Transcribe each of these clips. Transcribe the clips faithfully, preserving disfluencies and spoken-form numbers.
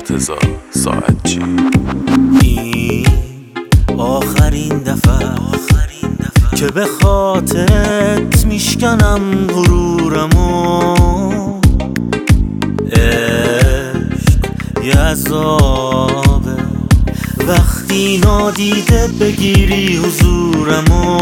مرتضی ساعتچی. این آخرین دفعه که به خاطرت میشکنم غرورمو. عشق یه عذابه وقتی نادیده بگیری حضورمو.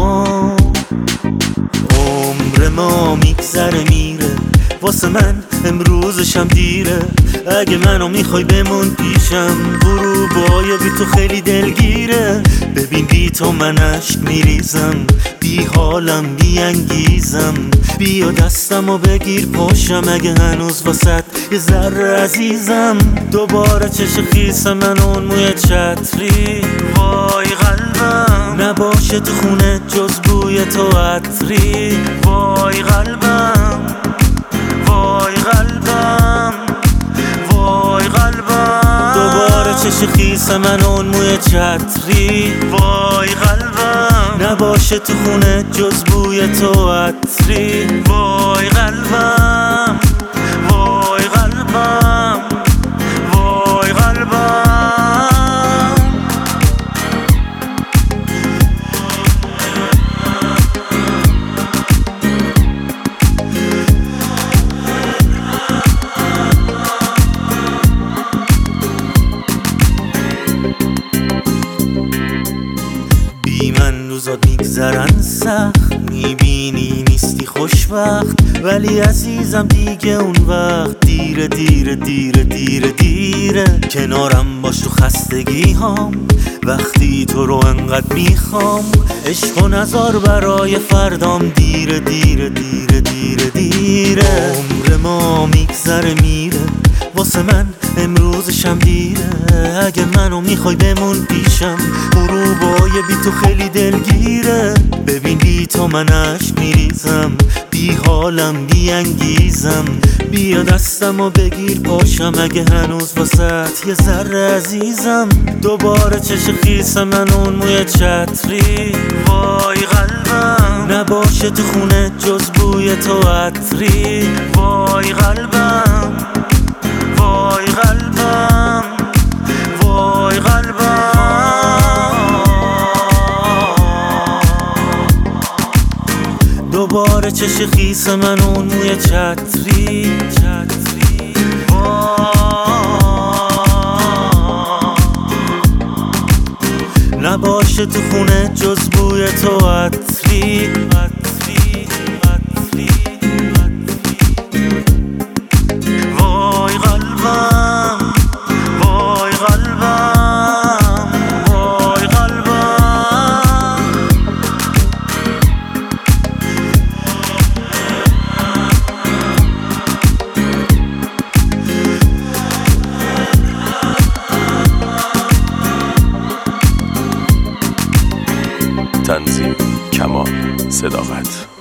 عمر ما میگذره میره واسه من امروزشم دیره. اگه منو میخوای بمون پیشم غروبای بی تو خیلی دلگیره. ببین بی تو من عشق میریزم، بی حالم بی انگیزم. بیا دستمو بگیر پاشم اگه هنوز واسط یه ذره عزیزم. دوباره چش خیس من اون موی چتری، وای قلبم نباشه تو خونه جز بوی تو عطری. وای قلبم وای قلبم وای قلبم دوباره چش خیس من اون موی چتری. وای قلبم نباشه تو خونه جز بوی تو عطری. وای قلبم وای قلبم وای قلبم. بی من روزات میگذرن سخت، میبینی نیستی خوشوقت. ولی عزیزم دیگه اون وقت دیره دیره دیره دیره دیره. کنارم باش تو خستگی هام وقتی تو رو انقدر میخوام. عشق و نزار برای فردام دیره دیره دیره دیره دیره. عمر ما میگذره میره واسه من امروزشم دیره. اگه منو میخوای بمون پیشم غروبای بی تو خیلی دلگیره. ببین بی تو من عشق میریزم، بی حالم بی انگیزم. بیا دستمو بگیر پاشم اگه هنوز واسط یه ذره عزیزم. دوباره چش خیس من اون موی چتری. وای قلبم نباشه تو خونه جز بوی تو عطری. وای قلبم وای قلبم وای قلبم دوباره چش خیس من اون موی چتری. نباشه تو خونه جز بوی تو عطری. وای قلبم وای قلبم وای قلبم. تنظیم کمال صداقت.